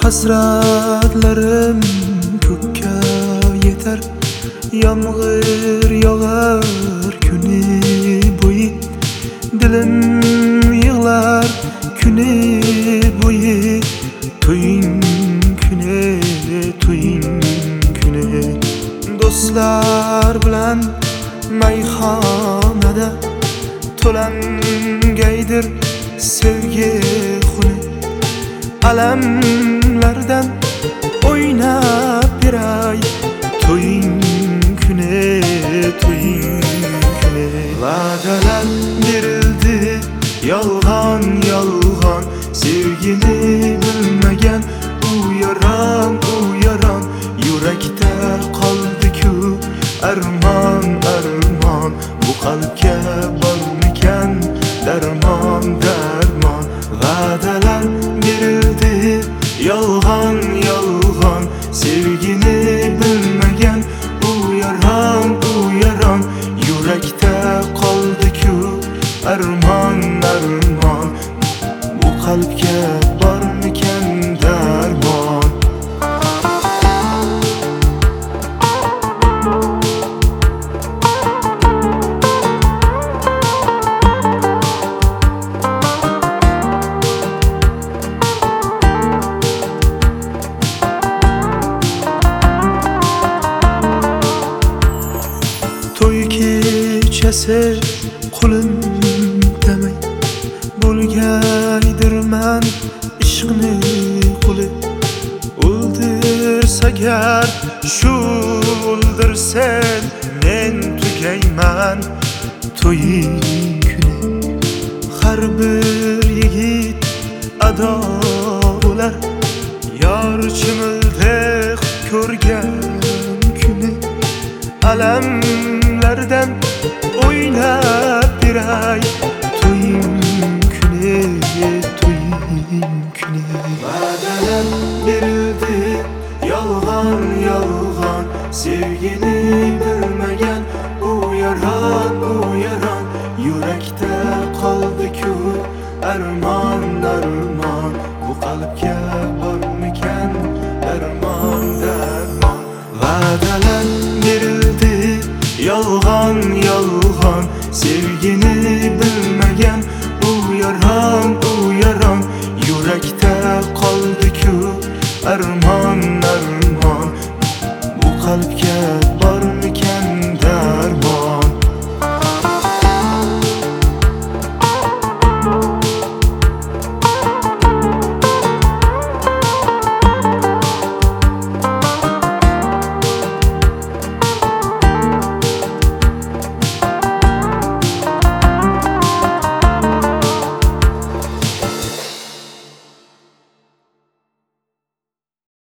Hasratlarim ko'kka yetar, yomg'ir yog'ar kuni bo'yi. Dilim yig'lar kuni bo'yi. To'ying kuni, to'ying kuni. Do'stlar bilan mayxonada to'langaydir sevgi xuni. Alamlardan o'ynab beray, to'ying kuni, to'ying kuni. Va'dalar berildi yolg'on yolg'on, sevgini bilmagan u yaron yurakda qoldi-ku armon armon. Bu qalbga bormikan darmon darmon. Va'dalar berildi yolg'on yolg'on, sevgini bilmagan u yaron yurakda qoldi-ku armon armon. Bu qalbga bormikan darmon. To'y kechasi qo'lim damay, bo'lgaydirman ishqni quli. O'ldirsagar shu o'ldirsen, men tugayman to'ying kuni. Har bir yigit ado bo'lar, yor chimildek ko'rgan kuni. Alamlardan o'ynab beray, to'ying kuni, to'ying kuni. Va'dalar berildi yolg'on yolg'on, sevgini bilmagan u yaron yurakda qoldi-ku armon